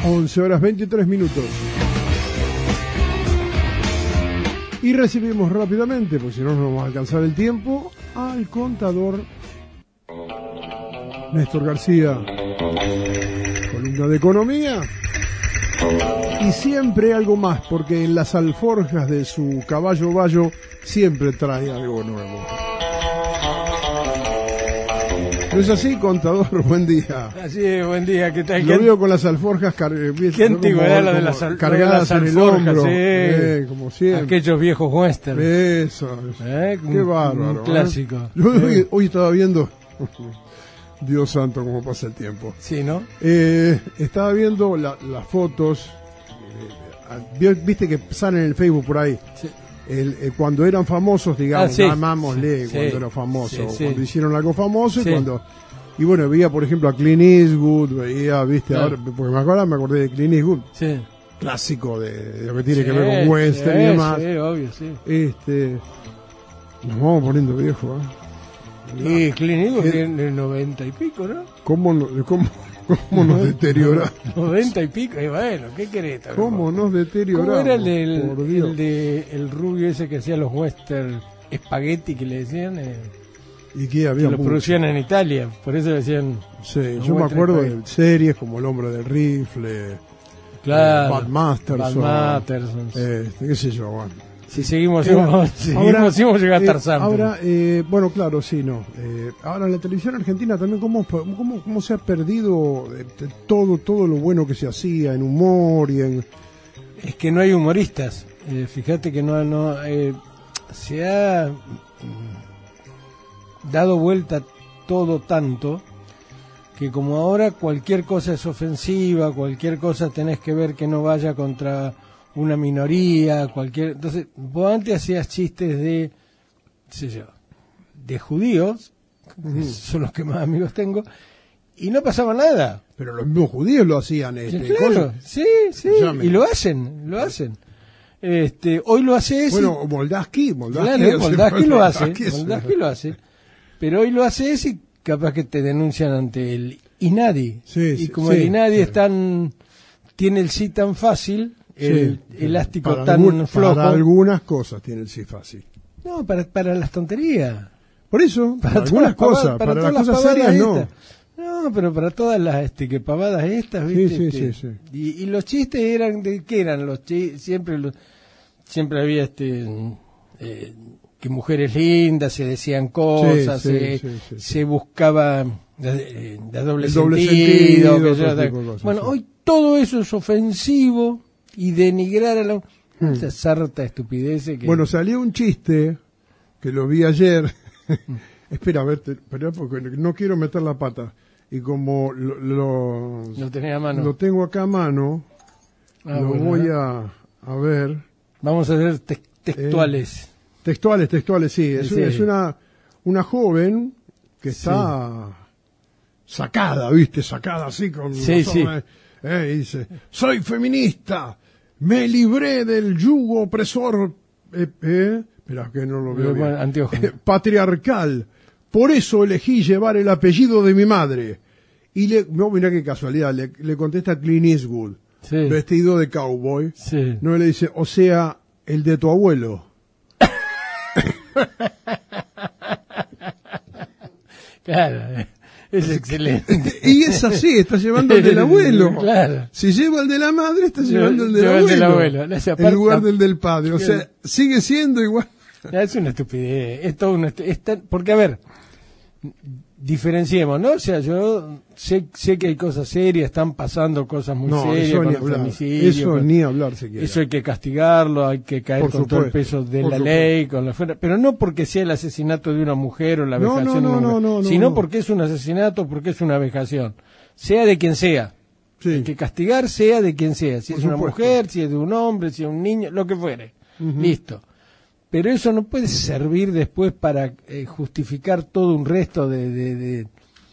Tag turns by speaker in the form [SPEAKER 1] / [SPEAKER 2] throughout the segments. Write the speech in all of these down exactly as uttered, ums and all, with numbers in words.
[SPEAKER 1] once horas veintitrés minutos. Y recibimos rápidamente, porque si no, no vamos a alcanzar el tiempo, al contador Néstor García, columna de economía. Y siempre algo más, porque en las alforjas de su caballo bayo siempre trae algo nuevo. ¿No es así, contador? Buen día.
[SPEAKER 2] Así es, buen día. ¿Qué tal?
[SPEAKER 1] Lo veo con las alforjas car
[SPEAKER 2] ¿Qué antigüedad la de las al
[SPEAKER 1] cargadas
[SPEAKER 2] de las
[SPEAKER 1] en el hombro,
[SPEAKER 2] sí.
[SPEAKER 1] eh, como siempre.
[SPEAKER 2] Aquellos viejos western.
[SPEAKER 1] Eso,
[SPEAKER 2] ¿Eh?
[SPEAKER 1] Qué bárbaro.
[SPEAKER 2] Un clásico.
[SPEAKER 1] ¿Eh? Yo hoy, hoy estaba viendo, Dios santo, cómo pasa el tiempo.
[SPEAKER 2] Sí, ¿no?
[SPEAKER 1] Eh, estaba viendo la, las fotos, eh, viste que salen en el Facebook por ahí. Sí. El, el, cuando eran famosos, digamos, ah, sí, llamámosle sí, cuando sí, era famoso, sí, sí. cuando hicieron algo famoso sí. y cuando y bueno, veía por ejemplo a Clint Eastwood, veía, viste, sí. ahora, porque me acuerdo, me acordé de Clint Eastwood, sí. clásico de, de lo que tiene sí, que ver con western sí, y demás.
[SPEAKER 2] Sí, obvio, sí.
[SPEAKER 1] Este, nos vamos poniendo viejos, ¿eh?
[SPEAKER 2] Y Clint Eastwood tiene noventa y pico, ¿no?
[SPEAKER 1] ¿Cómo, cómo, cómo nos deterioramos?
[SPEAKER 2] Noventa y pico, y bueno, ¿qué querés?
[SPEAKER 1] ¿Cómo nos deterioramos?
[SPEAKER 2] ¿Cómo era el, del, el de el rubio ese que hacía los western espagueti que le decían? Eh,
[SPEAKER 1] y que había
[SPEAKER 2] que lo producían en Italia, por eso decían.
[SPEAKER 1] Sí, yo me acuerdo de series como El hombre del rifle,
[SPEAKER 2] claro,
[SPEAKER 1] eh, Bad Masterson,
[SPEAKER 2] Bad Masterson,
[SPEAKER 1] eh, qué sé yo, bueno.
[SPEAKER 2] Si seguimos, eh, seguimos, seguimos, seguimos llegar a Tarzán.
[SPEAKER 1] Eh, ahora, eh, bueno, claro, sí, no. Eh, ahora en la televisión argentina también cómo, cómo, cómo se ha perdido eh, todo, todo lo bueno que se hacía en humor y en.
[SPEAKER 2] Es que no hay humoristas. Eh, fíjate que no, no eh, se ha dado vuelta todo tanto que como ahora cualquier cosa es ofensiva, cualquier cosa tenés que ver que no vaya contra una minoría, cualquier. Entonces, vos antes hacías chistes de, qué sé yo, de judíos, uh-huh. son los que más amigos tengo, y no pasaba nada.
[SPEAKER 1] Pero los mismos judíos lo hacían, este,
[SPEAKER 2] sí, claro, sí, sí, Llame. y lo hacen, lo hacen. Este, hoy lo haces.
[SPEAKER 1] Bueno, Moldaski, Moldaski,
[SPEAKER 2] claro, Moldaski lo hace, Moldaski lo hace, pero hoy lo haces y capaz que te denuncian ante el INADI. Sí, y como sí, el INADI sí. es tan, tiene el sí tan fácil. El sí, elástico
[SPEAKER 1] para
[SPEAKER 2] tan
[SPEAKER 1] algún,
[SPEAKER 2] flojo.
[SPEAKER 1] Para algunas cosas tiene el sí fácil.
[SPEAKER 2] No, para, para las tonterías.
[SPEAKER 1] Por eso, para, para algunas cosas, para, para las cosas serias no.
[SPEAKER 2] No, pero para todas las este, que pavadas estas, ¿viste?
[SPEAKER 1] Sí, sí,
[SPEAKER 2] este,
[SPEAKER 1] sí, sí.
[SPEAKER 2] Y, y los chistes eran, ¿de qué eran los chistes? Siempre, los, siempre había este eh, que mujeres lindas, se decían cosas, sí, sí, se, sí, sí, sí. se buscaba de, de doble
[SPEAKER 1] el
[SPEAKER 2] sentido.
[SPEAKER 1] Doble sentido
[SPEAKER 2] que yo, de,
[SPEAKER 1] cosas,
[SPEAKER 2] bueno,
[SPEAKER 1] sí.
[SPEAKER 2] hoy todo eso es ofensivo. Y denigrar a la hmm. esa sarta estupidez que...
[SPEAKER 1] Bueno, salió un chiste que lo vi ayer. Espera, a ver, te, espera, porque no quiero meter la pata. Y como lo, lo,
[SPEAKER 2] lo, tenés a mano.
[SPEAKER 1] lo tengo acá a mano, ah, lo bueno, voy ¿no? a, a ver.
[SPEAKER 2] Vamos a ver te textuales.
[SPEAKER 1] Eh, textuales, textuales, sí. Es, sí. es una, una joven que está sí. sacada, ¿viste? Sacada así con...
[SPEAKER 2] Sí, sí.
[SPEAKER 1] Eh, dice, soy feminista, me libré del yugo opresor, eh, eh, espera que no lo veo bien, eh, patriarcal, por eso elegí llevar el apellido de mi madre. Y le, no, mira qué casualidad, le, le contesta Clint Eastwood, sí. vestido de cowboy,
[SPEAKER 2] sí.
[SPEAKER 1] no le dice, o sea, el de tu abuelo.
[SPEAKER 2] Claro, es excelente.
[SPEAKER 1] Y es así, está llevando el del abuelo.
[SPEAKER 2] Claro.
[SPEAKER 1] Si lleva el de la madre, está llevando el del
[SPEAKER 2] Lleva
[SPEAKER 1] abuelo.
[SPEAKER 2] El del abuelo. Esa
[SPEAKER 1] en lugar del del padre. O sea, sigue siendo igual.
[SPEAKER 2] Es una estupidez. Es todo una estupidez. Porque, a ver, diferenciemos, ¿no? O sea, yo sé, sé que hay cosas serias, están pasando cosas muy
[SPEAKER 1] no,
[SPEAKER 2] serias
[SPEAKER 1] eso
[SPEAKER 2] con
[SPEAKER 1] ni
[SPEAKER 2] el
[SPEAKER 1] hablar.
[SPEAKER 2] femicidio.
[SPEAKER 1] Eso
[SPEAKER 2] con,
[SPEAKER 1] ni hablar siquiera.
[SPEAKER 2] Eso hay que castigarlo, hay que caer
[SPEAKER 1] por
[SPEAKER 2] con
[SPEAKER 1] supuesto,
[SPEAKER 2] todo el peso de la
[SPEAKER 1] supuesto.
[SPEAKER 2] ley, con la fuera, pero no porque sea el asesinato de una mujer o la
[SPEAKER 1] no,
[SPEAKER 2] vejación
[SPEAKER 1] no, no,
[SPEAKER 2] de una
[SPEAKER 1] no,
[SPEAKER 2] mujer,
[SPEAKER 1] no,
[SPEAKER 2] sino
[SPEAKER 1] no.
[SPEAKER 2] porque es un asesinato, porque es una vejación. Sea de quien sea.
[SPEAKER 1] Sí.
[SPEAKER 2] Hay que castigar sea de quien sea. Si
[SPEAKER 1] por
[SPEAKER 2] es una
[SPEAKER 1] supuesto.
[SPEAKER 2] mujer, si es de un hombre, si es un niño, lo que fuere. Uh-huh. Listo. Pero eso no puede servir después para eh, justificar todo un resto de, de, de,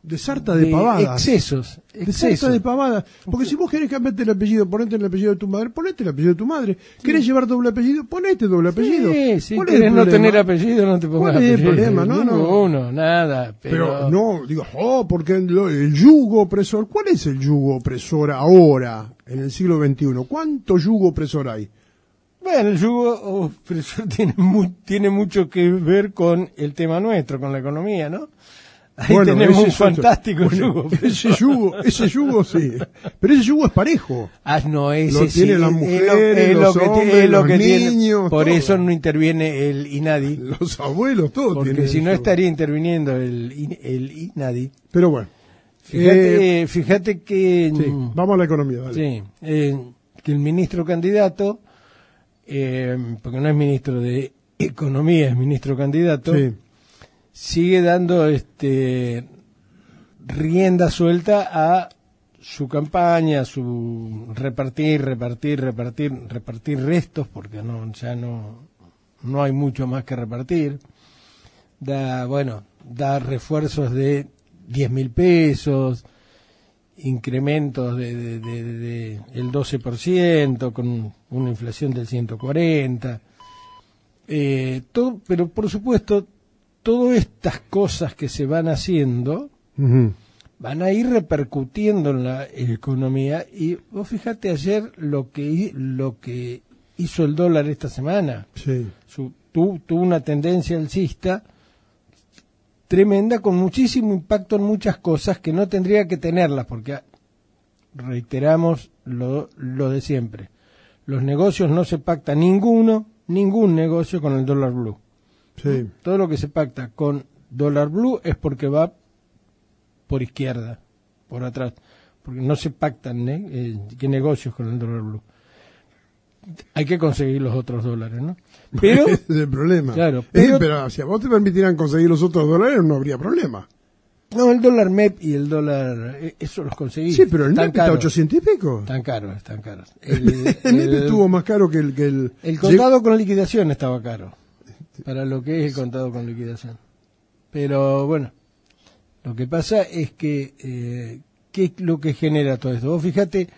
[SPEAKER 1] de sarta de, de pavadas.
[SPEAKER 2] Excesos,
[SPEAKER 1] excesos. De sarta de pavadas. Porque si vos querés cambiarte el apellido, ponete el apellido de tu madre, ponete el apellido de tu madre. Sí. ¿Querés llevar doble apellido? Ponete doble apellido.
[SPEAKER 2] Sí, sí, querés no tener apellido, no te pongas apellido.
[SPEAKER 1] ¿Cuál es el problema? No, no.
[SPEAKER 2] Uno, nada. Pero...
[SPEAKER 1] pero no, digo, oh, porque el yugo opresor, ¿cuál es el yugo opresor ahora, en el siglo veintiuno? ¿Cuánto yugo opresor hay?
[SPEAKER 2] Bueno, el yugo opresor tiene, mu tiene mucho que ver con el tema nuestro, con la economía, ¿no? Ahí bueno, tenemos un fantástico
[SPEAKER 1] bueno,
[SPEAKER 2] yugo.
[SPEAKER 1] Ese yugo, ese yugo sí. Pero ese yugo es parejo.
[SPEAKER 2] Ah, no, ese
[SPEAKER 1] lo
[SPEAKER 2] sí.
[SPEAKER 1] tienen las mujeres, los hombres, los niños.
[SPEAKER 2] Por
[SPEAKER 1] todo.
[SPEAKER 2] Eso no interviene el INADI.
[SPEAKER 1] Los abuelos, todos
[SPEAKER 2] porque
[SPEAKER 1] tienen
[SPEAKER 2] si no
[SPEAKER 1] yugo.
[SPEAKER 2] Estaría interviniendo el, el INADI.
[SPEAKER 1] Pero bueno.
[SPEAKER 2] Fíjate, eh, fíjate que...
[SPEAKER 1] Sí, vamos a la economía, dale.
[SPEAKER 2] Sí, eh, que el ministro candidato, eh, porque no es ministro de Economía, es ministro candidato...
[SPEAKER 1] Sí.
[SPEAKER 2] sigue dando este rienda suelta a su campaña, a su repartir, repartir, repartir, repartir restos, porque no ya no no hay mucho más que repartir. Da, bueno, da refuerzos de diez mil pesos, incrementos de, de, de, de, de el doce por ciento, con una inflación del ciento cuarenta. Eh, todo, pero por supuesto, todas estas cosas que se van haciendo uh-huh. van a ir repercutiendo en la economía. Y vos fíjate ayer lo que lo que hizo el dólar esta semana.
[SPEAKER 1] Sí.
[SPEAKER 2] Su, tu, tuvo una tendencia alcista tremenda, con muchísimo impacto en muchas cosas que no tendría que tenerlas, porque reiteramos lo, lo de siempre. Los negocios no se pacta ninguno, ningún negocio con el dólar blue.
[SPEAKER 1] Sí.
[SPEAKER 2] Todo lo que se pacta con dólar blue es porque va por izquierda, por atrás, porque no se pactan ¿eh? Eh, ¿qué negocios con el dólar blue? Hay que conseguir los otros dólares, ¿no? Pero
[SPEAKER 1] ese es el problema.
[SPEAKER 2] Claro,
[SPEAKER 1] pero, eh, pero si a vos te permitieran conseguir los otros dólares no habría problema.
[SPEAKER 2] No, el dólar M E P y el dólar, eso los conseguí.
[SPEAKER 1] Sí, pero el M E P está ochocientos y pico.
[SPEAKER 2] Tan caro, están caros. El,
[SPEAKER 1] el, el M E P estuvo más caro que el... Que el,
[SPEAKER 2] el contado con liquidación estaba caro, para lo que es el contado con liquidación. Pero bueno, lo que pasa es que, eh, ¿qué es lo que genera todo esto? Vos fíjate,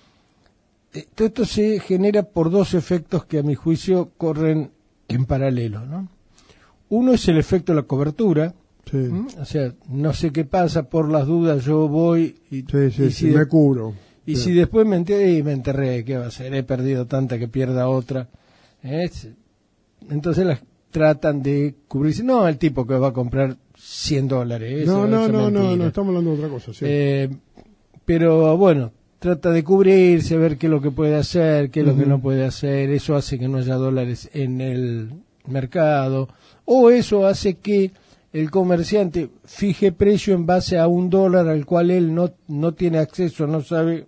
[SPEAKER 2] eh, todo esto se genera por dos efectos que a mi juicio corren en paralelo, ¿no? Uno es el efecto de la cobertura.
[SPEAKER 1] Sí.
[SPEAKER 2] ¿Mm? O sea, no sé qué pasa, por las dudas yo voy y,
[SPEAKER 1] sí, sí,
[SPEAKER 2] y
[SPEAKER 1] sí, si me cubro.
[SPEAKER 2] Y
[SPEAKER 1] sí.
[SPEAKER 2] si después me enteré y me enterré, ¿qué va a ser? He perdido tanta que pierda otra. ¿Eh? Entonces las tratan de cubrirse. No, el tipo que va a comprar cien dólares. Eso,
[SPEAKER 1] no, no,
[SPEAKER 2] eso
[SPEAKER 1] no,
[SPEAKER 2] es
[SPEAKER 1] no, no, estamos hablando de otra cosa. Sí.
[SPEAKER 2] Eh, pero bueno, trata de cubrirse, ver qué es lo que puede hacer, qué es lo uh-huh. que no puede hacer. Eso hace que no haya dólares en el mercado. O eso hace que el comerciante fije precio en base a un dólar al cual él no, no tiene acceso, no sabe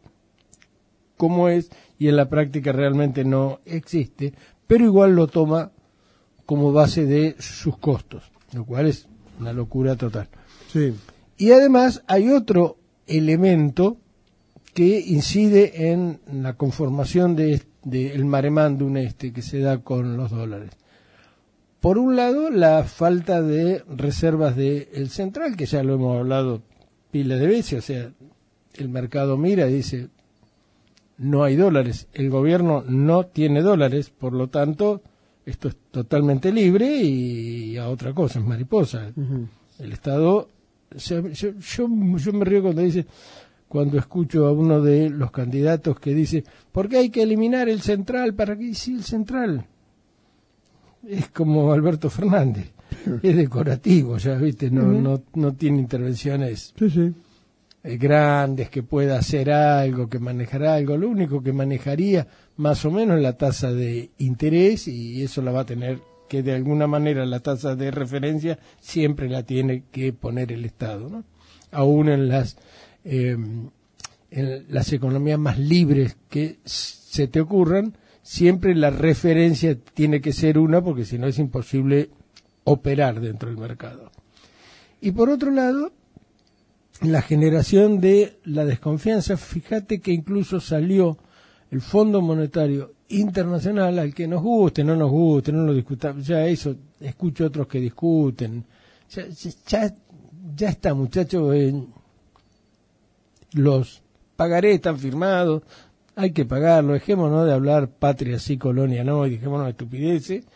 [SPEAKER 2] cómo es, y en la práctica realmente no existe, pero igual lo toma como base de sus costos, lo cual es una locura total.
[SPEAKER 1] Sí.
[SPEAKER 2] Y además hay otro elemento que incide en la conformación de, de el maremándum este que se da con los dólares. Por un lado, la falta de reservas del central, que ya lo hemos hablado pilas de veces, o sea, el mercado mira y dice, no hay dólares, el gobierno no tiene dólares, por lo tanto, esto es totalmente libre y a otra cosa, es mariposa. Uh-huh. El Estado, o sea, yo, yo, yo me río cuando dice, cuando escucho a uno de los candidatos que dice, ¿por qué hay que eliminar el central? ¿Para qué? Sí, el central es como Alberto Fernández, es decorativo, ya viste, no, uh-huh. no, no tiene intervenciones
[SPEAKER 1] sí, sí.
[SPEAKER 2] Eh, grandes, que pueda hacer algo, que manejar algo. Lo único que manejaría más o menos es la tasa de interés, y eso la va a tener que de alguna manera, la tasa de referencia siempre la tiene que poner el Estado, ¿no? Aún en las eh, en las economías más libres que se te ocurran, siempre la referencia tiene que ser una, porque si no es imposible operar dentro del mercado. Y por otro lado, la generación de la desconfianza. Fíjate que incluso salió el Fondo Monetario Internacional, al que nos guste, no nos guste, no lo discutamos, ya eso, escucho otros que discuten. Ya, ya, ya está, muchachos, eh, los pagarés están firmados, hay que pagarlo, dejémonos de hablar patria sí, colonia no, y dejémonos de estupideces.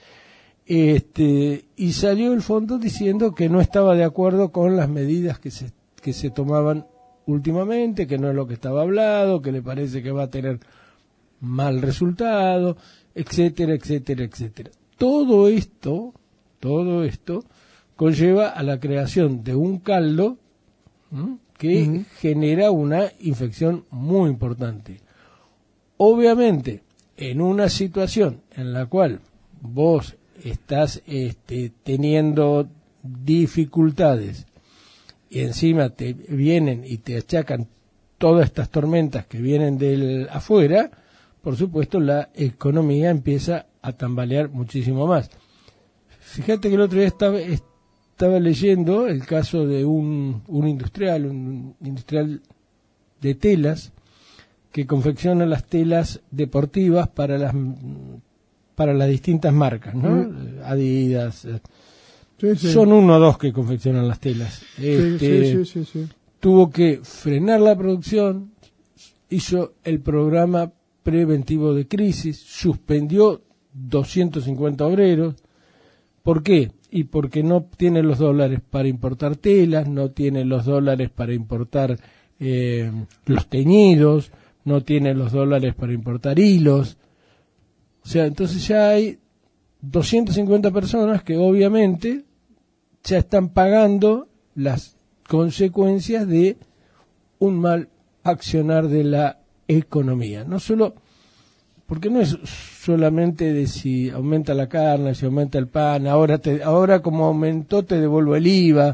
[SPEAKER 2] Este, y salió el fondo diciendo que no estaba de acuerdo con las medidas que se, que se tomaban últimamente, que no es lo que estaba hablado, que le parece que va a tener mal resultado, etcétera, etcétera, etcétera. Todo esto, todo esto conlleva a la creación de un caldo ¿m? que uh-huh. genera una infección muy importante. Obviamente, en una situación en la cual vos estás este, teniendo dificultades y encima te vienen y te achacan todas estas tormentas que vienen del afuera, por supuesto la economía empieza a tambalear muchísimo más. Fíjate que el otro día estaba, estaba leyendo el caso de un, un industrial, un industrial de telas, que confecciona las telas deportivas para las para las distintas marcas, ¿no? Mm. Adidas, sí, sí. Son uno o dos que confeccionan las telas. Este, sí, sí, sí, sí, sí. Tuvo que frenar la producción, hizo el programa preventivo de crisis, suspendió doscientos cincuenta obreros. ¿Por qué? Y porque no tiene los dólares para importar telas, no tiene los dólares para importar eh, los teñidos, no tiene los dólares para importar hilos. O sea, entonces ya hay doscientas cincuenta personas que obviamente ya están pagando las consecuencias de un mal accionar de la economía. No solo, porque no es solamente de si aumenta la carne, si aumenta el pan, ahora te, ahora como aumentó te devuelvo el I V A.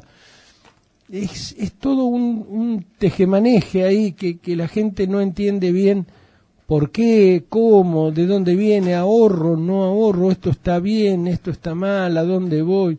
[SPEAKER 2] Es, es todo un, un tejemaneje ahí que, que la gente no entiende bien por qué, cómo, de dónde viene, ahorro, no ahorro, esto está bien, esto está mal, a dónde voy.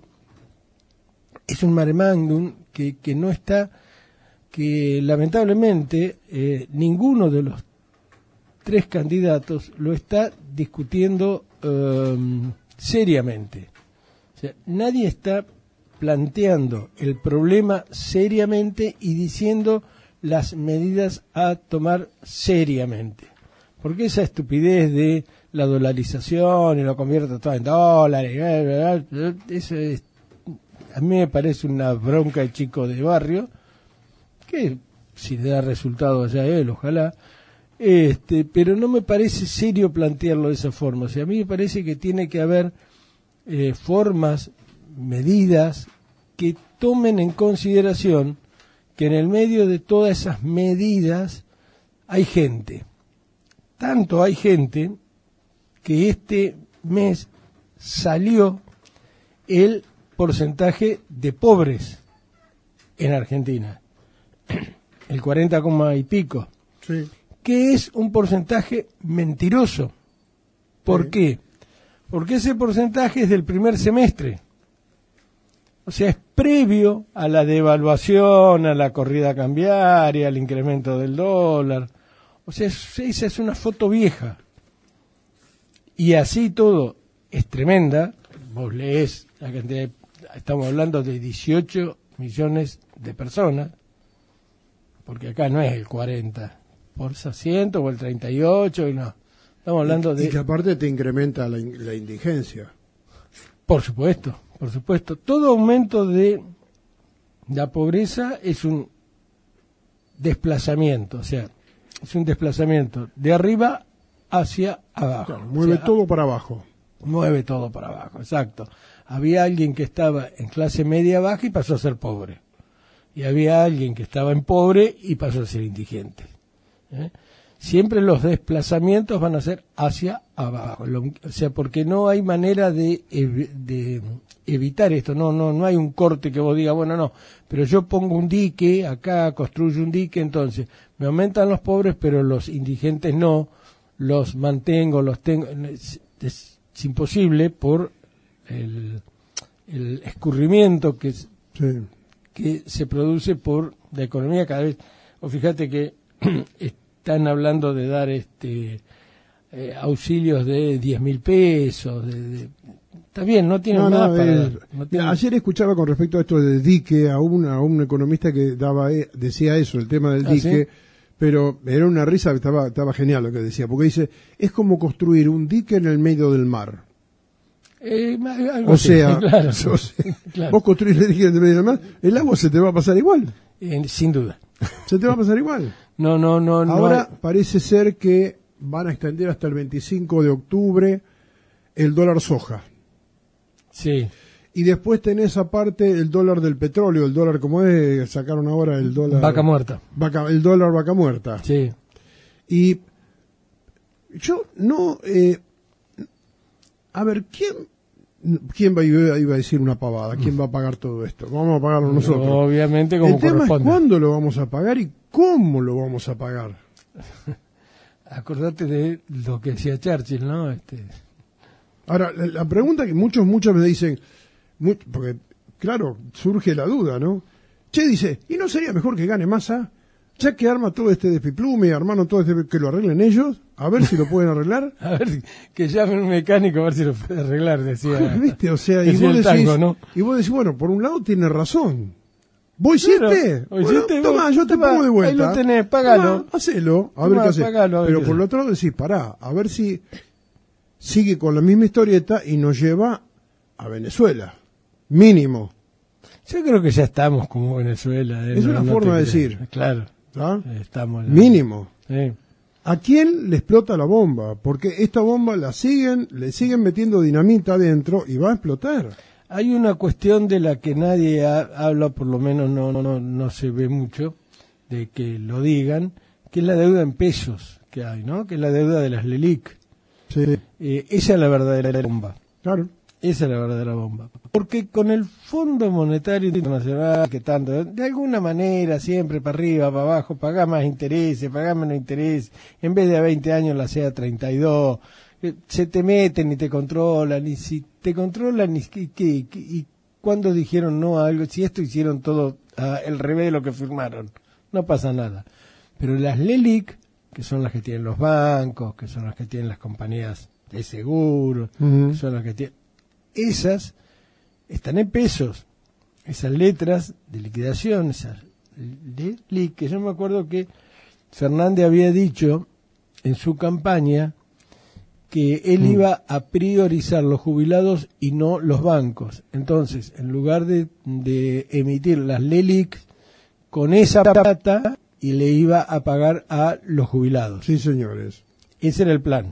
[SPEAKER 2] Es un mare magnum que, que no está, que lamentablemente eh, ninguno de los tres candidatos lo está discutiendo eh, seriamente. O sea, nadie está planteando el problema seriamente y diciendo las medidas a tomar seriamente. Porque esa estupidez de la dolarización y lo convierte todo en dólares, eso es, a mí me parece una bronca de chico de barrio, que si le da resultado allá él, ojalá, este, pero no me parece serio plantearlo de esa forma. O sea, a mí me parece que tiene que haber eh, formas, medidas que tomen en consideración que en el medio de todas esas medidas hay gente. Tanto hay gente que este mes salió el porcentaje de pobres en Argentina, el cuarenta coma y pico, sí. Que es un porcentaje mentiroso. ¿Por sí. qué? Porque ese porcentaje es del primer semestre. O sea, es previo a la devaluación, a la corrida cambiaria, al incremento del dólar. O sea, esa es una foto vieja. Y así todo es tremenda. Vos leés la cantidad de, estamos hablando de dieciocho millones de personas, porque acá no es el cuarenta por ciento o el treinta y ocho, y no. Estamos hablando
[SPEAKER 1] y,
[SPEAKER 2] de...
[SPEAKER 1] Y que aparte te incrementa la, la indigencia.
[SPEAKER 2] Por supuesto, por supuesto. Todo aumento de la pobreza es un desplazamiento, o sea, es un desplazamiento de arriba hacia abajo.
[SPEAKER 1] Claro, mueve o sea, todo para abajo.
[SPEAKER 2] Mueve todo para abajo, exacto. Había alguien que estaba en clase media baja y pasó a ser pobre. Y había alguien que estaba en pobre y pasó a ser indigente. ¿Eh? Siempre los desplazamientos van a ser hacia abajo. Lo, o sea, porque no hay manera de, de evitar esto. No, no, no hay un corte que vos digas, bueno, no, pero yo pongo un dique, acá construyo un dique, entonces me aumentan los pobres, pero los indigentes no, los mantengo, los tengo. Es, es, es imposible por el, el escurrimiento que, sí. que se produce por la economía cada vez. O fíjate que están hablando de dar este eh, auxilios de diez mil pesos. De, de, está bien, no tienen no, nada no, para eh, dar, no tienen...
[SPEAKER 1] Ayer escuchaba con respecto a esto del dique a un, a un economista que daba decía eso, el tema del dique, ¿Ah, sí? pero era una risa, estaba, estaba genial lo que decía, porque dice, es como construir un dique en el medio del mar.
[SPEAKER 2] Eh, algo
[SPEAKER 1] o,
[SPEAKER 2] así,
[SPEAKER 1] sea,
[SPEAKER 2] claro,
[SPEAKER 1] o sea,
[SPEAKER 2] claro.
[SPEAKER 1] vos construís el dique en el medio del mar, el agua se te va a pasar igual.
[SPEAKER 2] Eh, sin duda.
[SPEAKER 1] Se te va a pasar igual.
[SPEAKER 2] No, no, no.
[SPEAKER 1] Ahora
[SPEAKER 2] no.
[SPEAKER 1] parece ser que van a extender hasta el veinticinco de octubre el dólar soja.
[SPEAKER 2] Sí.
[SPEAKER 1] Y después tenés aparte el dólar del petróleo, el dólar como es, sacaron ahora el dólar...
[SPEAKER 2] Vaca muerta.
[SPEAKER 1] Vaca, el dólar vaca muerta.
[SPEAKER 2] Sí.
[SPEAKER 1] Y yo no... Eh, a ver, ¿quién quién va a, iba a decir una pavada? ¿Quién va a pagar todo esto? ¿Cómo vamos a pagarlo nosotros?
[SPEAKER 2] Obviamente como
[SPEAKER 1] el tema
[SPEAKER 2] corresponde.
[SPEAKER 1] es cuándo lo vamos a pagar y cómo lo vamos a pagar.
[SPEAKER 2] Acordate de lo que decía Churchill, ¿no? Este...
[SPEAKER 1] Ahora, la, la pregunta que muchos, muchos me dicen... Muy, porque, claro, surge la duda, ¿no? Che, dice, ¿y no sería mejor que gane Massa? Ya que arma todo este despiplume, armaron todo este, que lo arreglen ellos, a ver si lo pueden arreglar.
[SPEAKER 2] A ver, que llamen un mecánico a ver si lo puede arreglar, decía.
[SPEAKER 1] ¿Viste? O sea, y vos, decís, tango, ¿no? y vos decís, bueno, por un lado tiene razón. ¿Vos hiciste?
[SPEAKER 2] Bueno,
[SPEAKER 1] bueno, tomá, yo te pongo de vuelta.
[SPEAKER 2] Ahí lo tenés, pagalo.
[SPEAKER 1] Tomá, hacelo, a
[SPEAKER 2] tomá,
[SPEAKER 1] ver qué haces.
[SPEAKER 2] Pagalo,
[SPEAKER 1] Pero por el otro lado decís, pará, a ver si sigue con la misma historieta y nos lleva a Venezuela. Mínimo.
[SPEAKER 2] Yo creo que ya estamos como Venezuela. ¿eh?
[SPEAKER 1] Es
[SPEAKER 2] no,
[SPEAKER 1] una
[SPEAKER 2] no
[SPEAKER 1] forma de decir.
[SPEAKER 2] Claro.
[SPEAKER 1] ¿Ah?
[SPEAKER 2] Estamos
[SPEAKER 1] Mínimo.
[SPEAKER 2] Sí.
[SPEAKER 1] ¿A quién le explota la bomba? Porque esta bomba la siguen, le siguen metiendo dinamita adentro y va a explotar.
[SPEAKER 2] Hay una cuestión de la que nadie ha, habla, por lo menos no, no, no se ve mucho, de que lo digan, que es la deuda en pesos que hay, ¿no? Que es la deuda de las LELIC.
[SPEAKER 1] Sí.
[SPEAKER 2] Eh, esa es la verdadera bomba.
[SPEAKER 1] Claro.
[SPEAKER 2] Esa es la verdadera bomba. Porque con el Fondo Monetario Internacional, que tanto, de alguna manera, siempre para arriba, para abajo, pagá más intereses, pagá menos intereses, en vez de a veinte años la sea treinta y dos, se te meten y te controlan, y si te controlan, y, y, y, y cuando dijeron no a algo, si esto hicieron todo uh, el revés de lo que firmaron, no pasa nada. Pero las LELIC, que son las que tienen los bancos, que son las que tienen las compañías de seguros, uh-huh. que son las que tienen... Esas están en pesos, esas letras de liquidación, esas LELIC, que yo me acuerdo que Fernández había dicho en su campaña que él mm. iba a priorizar los jubilados y no los bancos. Entonces, en lugar de, de emitir las LELIC con esa plata, y le iba a pagar a los jubilados.
[SPEAKER 1] Sí, señores.
[SPEAKER 2] Ese era el plan.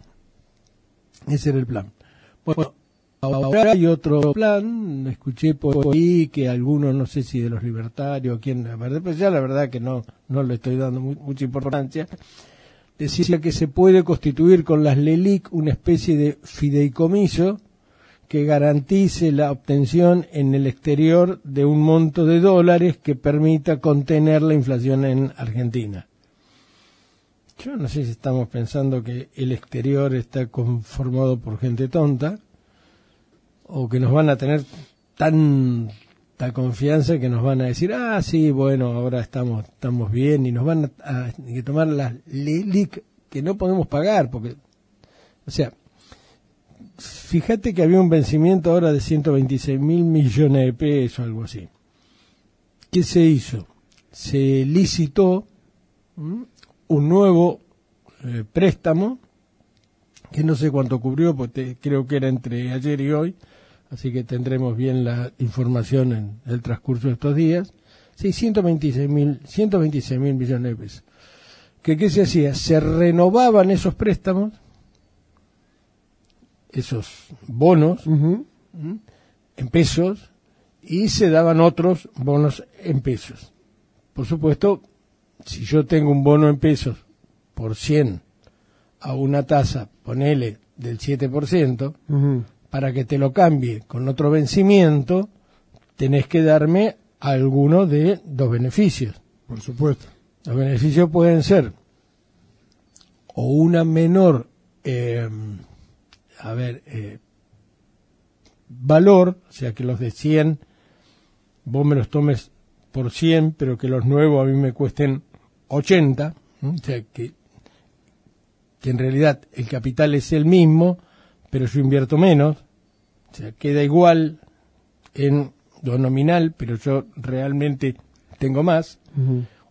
[SPEAKER 2] Ese era el plan. Bueno, ahora hay otro plan, escuché por ahí que algunos, no sé si de los libertarios, quién, la verdad, pues ya la verdad que no, no le estoy dando muy, mucha importancia, decía que se puede constituir con las LELIC una especie de fideicomiso que garantice la obtención en el exterior de un monto de dólares que permita contener la inflación en Argentina. Yo no sé si estamos pensando que el exterior está conformado por gente tonta, o que nos van a tener tanta confianza que nos van a decir, ah, sí, bueno, ahora estamos estamos bien, y nos van a, a, a tomar las LELIC que no podemos pagar, porque, o sea, fíjate que había un vencimiento ahora de ciento veintiséis mil millones de pesos, algo así. ¿Qué se hizo? Se licitó ¿m? un nuevo eh, préstamo, que no sé cuánto cubrió, porque creo que era entre ayer y hoy, así que tendremos bien la información en el transcurso de estos días. Sí, ciento veintiséis mil millones de pesos. ¿Qué, ¿Qué se hacía? Se renovaban esos préstamos, esos bonos, uh-huh. en pesos, y se daban otros bonos en pesos. Por supuesto, si yo tengo un bono en pesos por cien a una tasa, ponele, del siete por ciento, uh-huh. para que te lo cambie con otro vencimiento, tenés que darme alguno de los beneficios.
[SPEAKER 1] Por supuesto.
[SPEAKER 2] Los beneficios pueden ser o una menor, eh, a ver, eh, valor, o sea, que los de cien vos me los tomes por cien, pero que los nuevos a mí me cuesten ochenta, ¿sí? O sea, que, que en realidad el capital es el mismo, pero yo invierto menos, o sea, queda igual en lo nominal, pero yo realmente tengo más, uh-huh.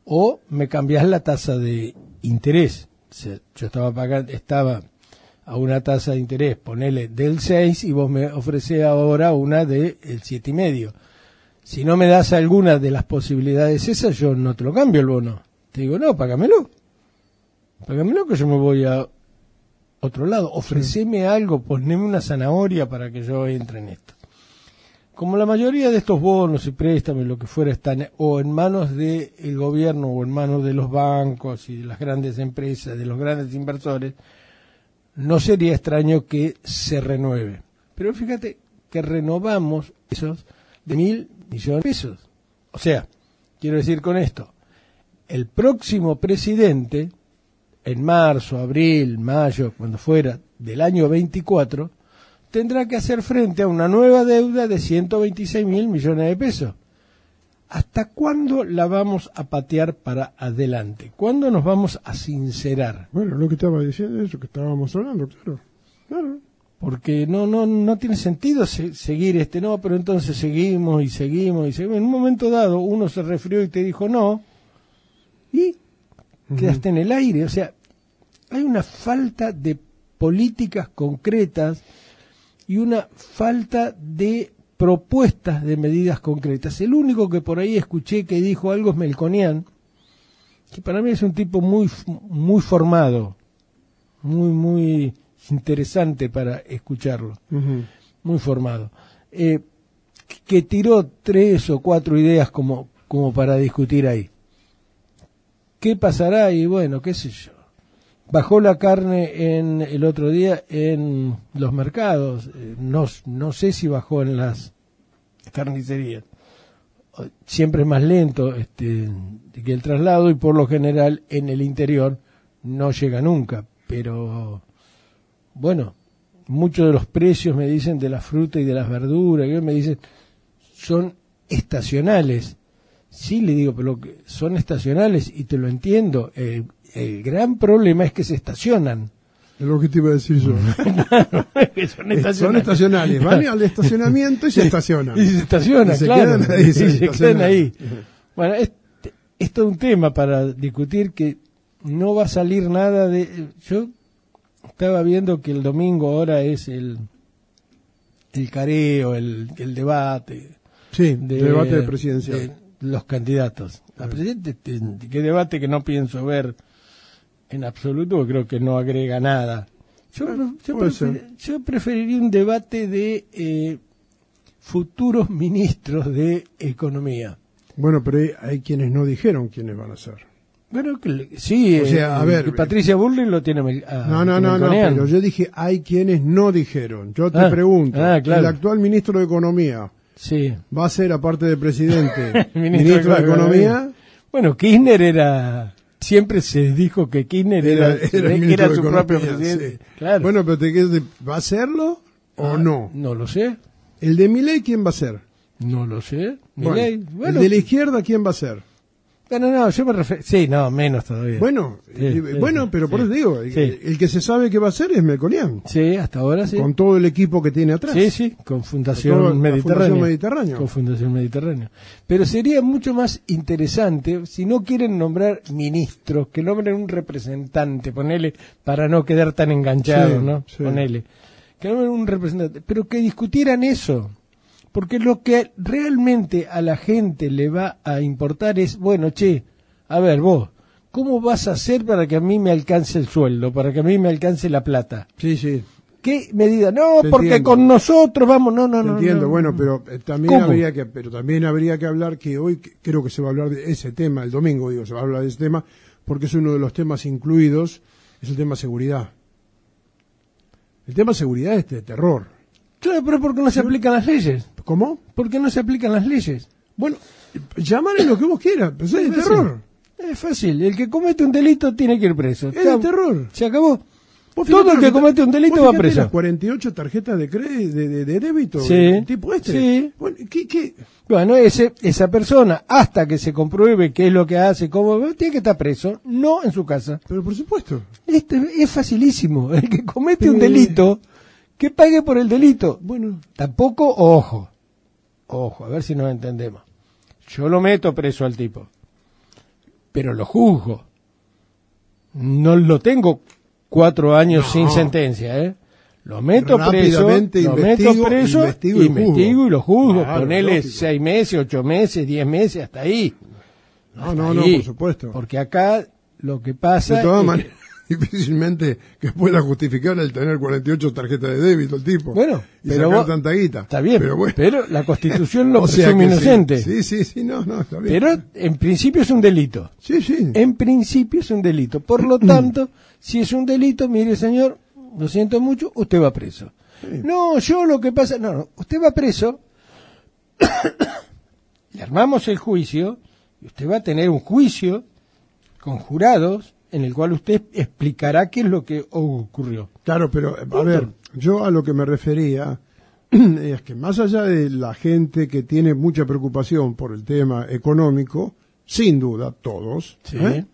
[SPEAKER 2] o me cambiás la tasa de interés. O sea, yo estaba pagando, estaba a una tasa de interés, ponele del seis, y vos me ofrecés ahora una del siete y medio. Si no me das alguna de las posibilidades esas, yo no te lo cambio el bono. Te digo, no, págamelo. Págamelo que yo me voy a otro lado. Ofreceme sí. algo, poneme una zanahoria para que yo entre en esto. Como la mayoría de estos bonos y préstamos, lo que fuera, están o en manos del gobierno o en manos de los bancos y de las grandes empresas, de los grandes inversores, no sería extraño que se renueve. Pero fíjate que renovamos esos de mil millones de pesos. O sea, quiero decir con esto, el próximo presidente, en marzo, abril, mayo, cuando fuera, del año veinticuatro, tendrá que hacer frente a una nueva deuda de ciento veintiséis mil millones de pesos. ¿Hasta cuándo la vamos a patear para adelante? ¿Cuándo nos vamos a sincerar?
[SPEAKER 1] Bueno, lo que estaba diciendo es eso que estábamos hablando, claro. claro.
[SPEAKER 2] Porque no no no tiene sentido se, seguir este, no, pero entonces seguimos y seguimos y seguimos. En un momento dado uno se resfrió y te dijo no, y uh-huh. quedaste en el aire. O sea, hay una falta de políticas concretas y una falta de propuestas de medidas concretas. El único que por ahí escuché que dijo algo es Melconian, que para mí es un tipo muy muy formado, muy muy interesante para escucharlo, uh-huh. muy formado, eh, que tiró tres o cuatro ideas como como para discutir ahí. ¿Qué pasará? Y bueno, qué sé yo. Bajó la carne en el otro día en los mercados. No, no sé si bajó en las carnicerías. Siempre es más lento este, que el traslado, y por lo general en el interior no llega nunca. Pero bueno, muchos de los precios me dicen de la fruta y de las verduras, que me dicen son estacionales. Sí, le digo, pero que son estacionales y te lo entiendo. El, el gran problema es que se estacionan.
[SPEAKER 1] Es lo que te iba a decir yo.
[SPEAKER 2] Claro, que son estacionales.
[SPEAKER 1] Son estacionales. Van al estacionamiento y se estacionan.
[SPEAKER 2] Y se estacionan,
[SPEAKER 1] y se
[SPEAKER 2] claro.
[SPEAKER 1] Quedan ahí,
[SPEAKER 2] y se, se quedan ahí.
[SPEAKER 1] Uh-huh.
[SPEAKER 2] Bueno, es, es todo un tema para discutir que no va a salir nada de... Yo estaba viendo que el domingo ahora es el, el careo, el, el debate.
[SPEAKER 1] Sí, de, debate presidencial.
[SPEAKER 2] De, los candidatos a presidente. Qué debate que no pienso ver en absoluto, creo que no agrega nada. Yo, yo, prefer, yo preferiría un debate de eh, futuros ministros de Economía.
[SPEAKER 1] Bueno, pero hay, hay quienes no dijeron quiénes van a ser.
[SPEAKER 2] Bueno, que, sí,
[SPEAKER 1] o sea, a
[SPEAKER 2] eh,
[SPEAKER 1] ver,
[SPEAKER 2] Patricia Bullrich lo tiene a,
[SPEAKER 1] no, no, no, no, pero yo dije hay quienes no dijeron. Yo te
[SPEAKER 2] ah,
[SPEAKER 1] pregunto,
[SPEAKER 2] ah, claro.
[SPEAKER 1] el actual ministro de Economía,
[SPEAKER 2] sí,
[SPEAKER 1] va a ser, aparte de presidente,
[SPEAKER 2] ministro,
[SPEAKER 1] ministro de, de Economía.
[SPEAKER 2] Bueno, Kirchner era, siempre se dijo que Kirchner era, era, era, era, era su propio presidente. Sí. Claro.
[SPEAKER 1] Bueno, pero te quedas, ¿va a serlo o
[SPEAKER 2] ah,
[SPEAKER 1] no?
[SPEAKER 2] No lo sé.
[SPEAKER 1] ¿El de Milei quién va a ser?
[SPEAKER 2] No lo sé.
[SPEAKER 1] Bueno,
[SPEAKER 2] Milei, bueno,
[SPEAKER 1] ¿el de la izquierda quién va a ser?
[SPEAKER 2] Bueno, no, yo me refiero... Sí, no, menos todavía.
[SPEAKER 1] Bueno,
[SPEAKER 2] sí,
[SPEAKER 1] eh,
[SPEAKER 2] sí,
[SPEAKER 1] bueno,
[SPEAKER 2] sí,
[SPEAKER 1] pero
[SPEAKER 2] sí,
[SPEAKER 1] por eso digo,
[SPEAKER 2] sí.
[SPEAKER 1] el, el que se sabe que va a ser es Melconian.
[SPEAKER 2] Sí, hasta ahora sí.
[SPEAKER 1] Con todo el equipo que tiene atrás.
[SPEAKER 2] Sí, sí, con Fundación Mediterráneo.
[SPEAKER 1] Fundación Mediterráneo.
[SPEAKER 2] Con Fundación Mediterráneo. Pero sería mucho más interesante, si no quieren nombrar ministros, que nombren un representante, ponele, para no quedar tan enganchado, sí, ¿no? Sí. Ponele. Que nombren un representante, pero que discutieran eso. Porque lo que realmente a la gente le va a importar es, bueno, che, a ver, vos, ¿cómo vas a hacer para que a mí me alcance el sueldo, para que a mí me alcance la plata?
[SPEAKER 1] Sí, sí.
[SPEAKER 2] ¿Qué medida? No,
[SPEAKER 1] Te
[SPEAKER 2] porque
[SPEAKER 1] entiendo.
[SPEAKER 2] con nosotros vamos, no, no,
[SPEAKER 1] Te
[SPEAKER 2] no.
[SPEAKER 1] Entiendo,
[SPEAKER 2] no,
[SPEAKER 1] bueno,
[SPEAKER 2] no.
[SPEAKER 1] pero eh, también
[SPEAKER 2] ¿Cómo?
[SPEAKER 1] habría que, pero también habría que hablar que hoy que, creo que se va a hablar de ese tema, el domingo digo, se va a hablar de ese tema, porque es uno de los temas incluidos, es el tema seguridad. El tema seguridad es de terror.
[SPEAKER 2] Claro, pero ¿por qué no se aplican las leyes?
[SPEAKER 1] ¿Cómo?
[SPEAKER 2] ¿Por qué no se aplican las leyes?
[SPEAKER 1] Bueno, llamarle lo que vos quieras, pero es de terror.
[SPEAKER 2] Es fácil, el que comete un delito tiene que ir preso.
[SPEAKER 1] Es de terror.
[SPEAKER 2] Se acabó.
[SPEAKER 1] ¿Vos
[SPEAKER 2] Todo el que comete un delito va preso.
[SPEAKER 1] Las cuarenta y ocho tarjetas de crédito, de, de, de débito,
[SPEAKER 2] sí,
[SPEAKER 1] el tipo este.
[SPEAKER 2] Sí.
[SPEAKER 1] Bueno, ¿qué, qué?
[SPEAKER 2] Bueno, ese, esa persona, hasta que se compruebe qué es lo que hace, cómo, tiene que estar preso, no en su casa.
[SPEAKER 1] Pero por supuesto.
[SPEAKER 2] Esto es facilísimo. El que comete un delito, que pague por el delito.
[SPEAKER 1] Bueno,
[SPEAKER 2] tampoco, ojo, ojo, a ver si nos entendemos. Yo lo meto preso al tipo. pero lo juzgo. No lo tengo cuatro años no. sin sentencia, ¿eh? Lo meto preso, lo meto preso, investigo y, investigo y lo juzgo. Claro, ponele lógico. seis meses, ocho meses, diez meses, hasta ahí.
[SPEAKER 1] No, hasta no, ahí. no, por supuesto.
[SPEAKER 2] Porque acá lo que pasa
[SPEAKER 1] de todas
[SPEAKER 2] es
[SPEAKER 1] maneras, que... difícilmente que pueda justificar el tener cuarenta y ocho tarjetas de débito el tipo.
[SPEAKER 2] Bueno,
[SPEAKER 1] y
[SPEAKER 2] pero
[SPEAKER 1] sacar
[SPEAKER 2] vos,
[SPEAKER 1] tanta guita.
[SPEAKER 2] Está bien, pero, bueno. pero la Constitución lo
[SPEAKER 1] o sea
[SPEAKER 2] presume inocente.
[SPEAKER 1] Sí, sí, sí, no, no, está bien.
[SPEAKER 2] Pero en principio es un delito.
[SPEAKER 1] Sí, sí.
[SPEAKER 2] En principio es un delito. Por lo tanto, si es un delito, mire señor, lo siento mucho, usted va preso. Sí. No, yo lo que pasa... No, no, usted va preso, le armamos el juicio, y usted va a tener un juicio con jurados en el cual usted explicará qué es lo que ocurrió.
[SPEAKER 1] Claro, pero, a ver, yo a lo que me refería es que más allá de la gente que tiene mucha preocupación por el tema económico, sin duda, todos,
[SPEAKER 2] sí.
[SPEAKER 1] ¿eh?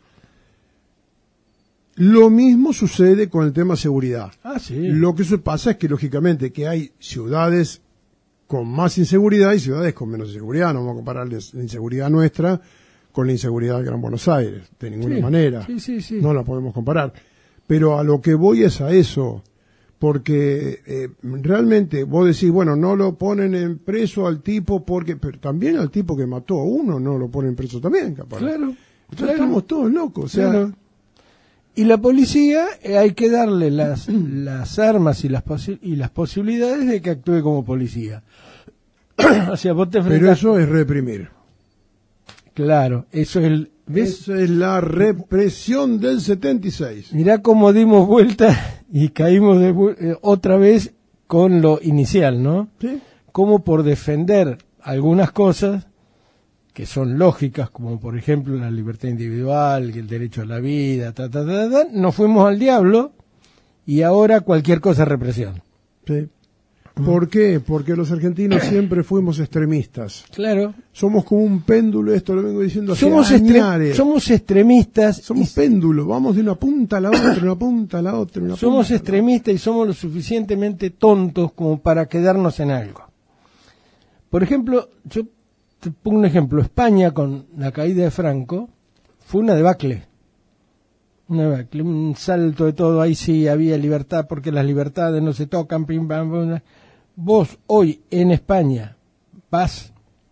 [SPEAKER 1] Lo mismo sucede con el tema seguridad.
[SPEAKER 2] Ah, sí.
[SPEAKER 1] Lo que pasa es que, lógicamente, que hay ciudades con más inseguridad y ciudades con menos inseguridad. No vamos a comparar la inseguridad nuestra con la inseguridad del Gran Buenos Aires, de ninguna
[SPEAKER 2] sí.
[SPEAKER 1] manera.
[SPEAKER 2] Sí, sí, sí.
[SPEAKER 1] No la podemos comparar. Pero a lo que voy es a eso, porque eh, realmente vos decís, bueno, no lo ponen en preso al tipo porque... Pero también al tipo que mató a uno no lo ponen preso también, capaz.
[SPEAKER 2] Claro.
[SPEAKER 1] Entonces
[SPEAKER 2] claro.
[SPEAKER 1] estamos todos locos, o sea...
[SPEAKER 2] Claro. Y la policía eh, hay que darle las las armas y las posi- y las posibilidades de que actúe como policía. O sea, vos te enfrentás...
[SPEAKER 1] Pero eso es reprimir.
[SPEAKER 2] Claro, eso es el... ¿ves?
[SPEAKER 1] Eso es la represión del setenta y seis.
[SPEAKER 2] Mirá cómo dimos vuelta y caímos de vu- eh, otra vez con lo inicial, ¿no?
[SPEAKER 1] ¿Sí?
[SPEAKER 2] Como por defender algunas cosas que son lógicas, como por ejemplo la libertad individual, el derecho a la vida, ta, ta, ta, ta, nos fuimos al diablo y ahora cualquier cosa es represión.
[SPEAKER 1] Sí. ¿Por qué? Porque los argentinos siempre fuimos extremistas.
[SPEAKER 2] Claro.
[SPEAKER 1] Somos como un péndulo, esto lo vengo diciendo hace
[SPEAKER 2] Somos, extre- somos extremistas.
[SPEAKER 1] Somos
[SPEAKER 2] y...
[SPEAKER 1] péndulo, vamos de una punta a la otra, una punta a la otra. Una
[SPEAKER 2] somos
[SPEAKER 1] punta
[SPEAKER 2] extremistas y somos lo suficientemente tontos como para quedarnos en algo. Por ejemplo, yo te pongo un ejemplo. España, con la caída de Franco, fue una debacle. Una debacle, un salto de todo. Ahí sí había libertad, porque las libertades no se tocan. Pim, pam, pam. Vos hoy en España vas,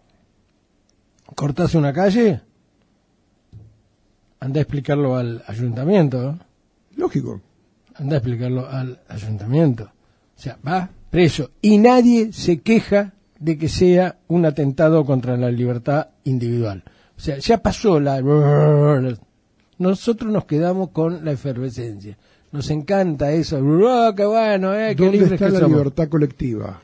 [SPEAKER 2] cortás una calle, anda a explicarlo al ayuntamiento, ¿no?
[SPEAKER 1] Lógico.
[SPEAKER 2] Anda a explicarlo al ayuntamiento. O sea, va preso. Y nadie se queja de que sea un atentado contra la libertad individual. O sea, ya pasó la... Nosotros nos quedamos con la efervescencia. Nos encanta eso. ¡Oh, qué bueno! Eh, qué
[SPEAKER 1] ¿Dónde
[SPEAKER 2] libres
[SPEAKER 1] está
[SPEAKER 2] que
[SPEAKER 1] la
[SPEAKER 2] somos!
[SPEAKER 1] libertad colectiva?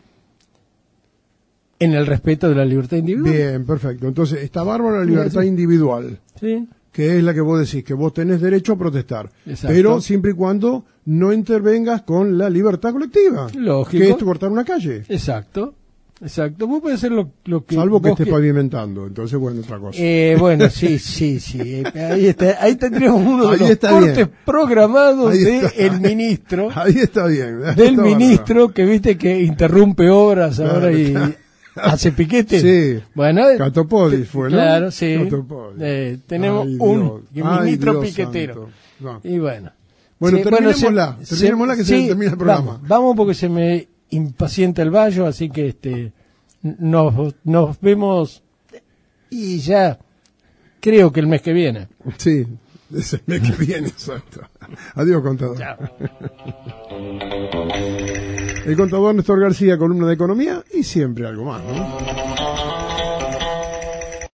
[SPEAKER 2] En el respeto de la libertad individual.
[SPEAKER 1] Bien, perfecto. Entonces, está bárbara la libertad sí. individual.
[SPEAKER 2] Sí.
[SPEAKER 1] Que es la que vos decís, que vos tenés derecho a protestar.
[SPEAKER 2] Exacto.
[SPEAKER 1] Pero siempre y cuando no intervengas con la libertad colectiva.
[SPEAKER 2] Lógico.
[SPEAKER 1] Que es cortar una calle.
[SPEAKER 2] Exacto. Exacto, vos podés hacer lo, lo que...
[SPEAKER 1] Salvo que estés
[SPEAKER 2] que...
[SPEAKER 1] pavimentando, entonces bueno, otra cosa.
[SPEAKER 2] Eh, bueno, sí, sí, sí. Ahí está, ahí tendríamos uno de
[SPEAKER 1] ahí
[SPEAKER 2] los cortes
[SPEAKER 1] bien.
[SPEAKER 2] programados del
[SPEAKER 1] de
[SPEAKER 2] ministro.
[SPEAKER 1] Ahí está bien. Ahí
[SPEAKER 2] del
[SPEAKER 1] está
[SPEAKER 2] ministro
[SPEAKER 1] bárbaro.
[SPEAKER 2] Que viste que interrumpe obras ahora claro, y claro. hace piquete.
[SPEAKER 1] Sí.
[SPEAKER 2] Bueno,
[SPEAKER 1] Catopodis fue, ¿no?
[SPEAKER 2] Claro, sí.
[SPEAKER 1] Eh,
[SPEAKER 2] tenemos
[SPEAKER 1] Ay,
[SPEAKER 2] un
[SPEAKER 1] Ay,
[SPEAKER 2] ministro
[SPEAKER 1] Dios
[SPEAKER 2] piquetero.
[SPEAKER 1] No.
[SPEAKER 2] Y bueno.
[SPEAKER 1] Bueno,
[SPEAKER 2] sí,
[SPEAKER 1] terminémosla.
[SPEAKER 2] bueno, se,
[SPEAKER 1] terminémosla que
[SPEAKER 2] se,
[SPEAKER 1] se termina el programa.
[SPEAKER 2] Vamos, vamos porque se me impacienta el vallo, así que este nos, nos vemos y ya creo que el mes que viene.
[SPEAKER 1] Sí, es el mes que viene, exacto. Adiós, contador.
[SPEAKER 2] Chao.
[SPEAKER 1] El contador Néstor García, columna de economía y siempre algo más, ¿no?